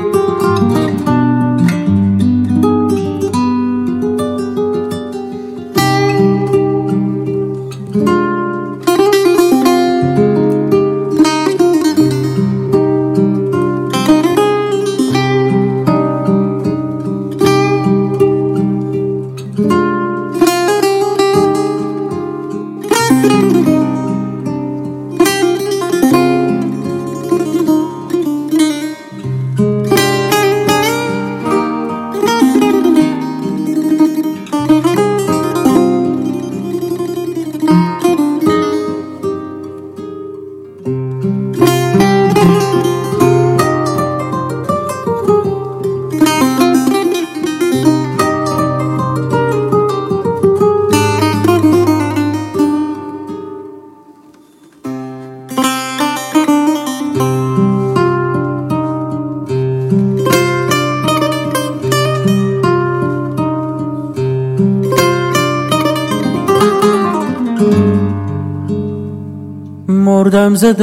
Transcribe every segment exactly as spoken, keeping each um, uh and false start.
مردم ز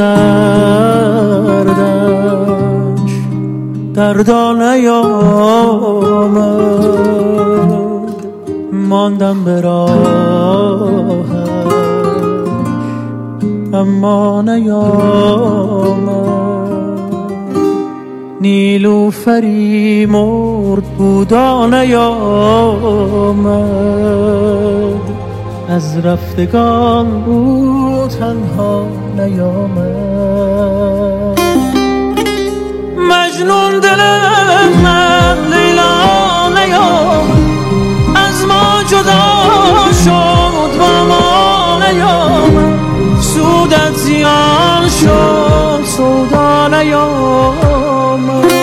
دردش دردا نیامد، ماندم به راهش اما نیامد. نیلوفری مرد بودا نیامد، از رفتگان او تنها نیامد. مجنون دل من لیلا نیامد، از ما جدا شد با ما نیامد. سودت زیان شد سودا نیامد.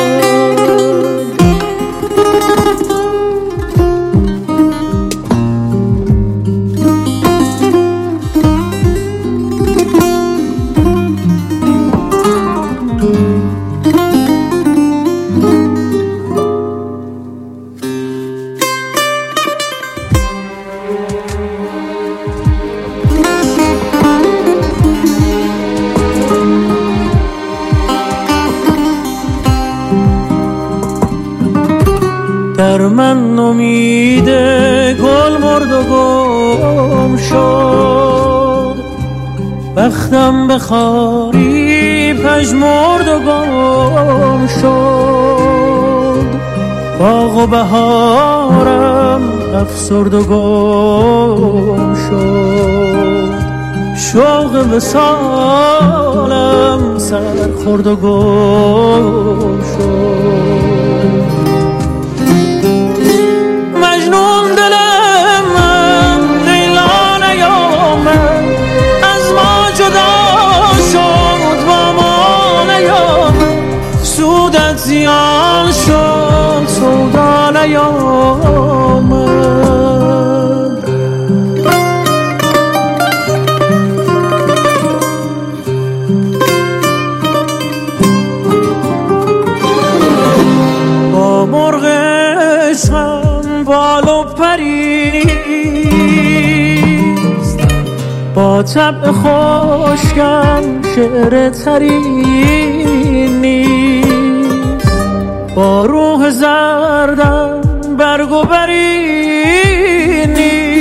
در من امید گل مرد و گم شد، بختم به خاری پژمرد و گم شد. باغ و بهارم افسرد و گم شد، شوق وصالم سر خورد و گم شد. مجنون دل من لیلا نیامد، از ما جدا شد با ما نیامد. سودت زیان شد سودا نیامد. با مرغ عشقم بال و پریست، با طبع خشکم شعر ترین نیست. با روح زردم برگ و بری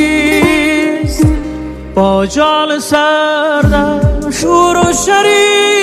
نیست، با جان سردم شور و شری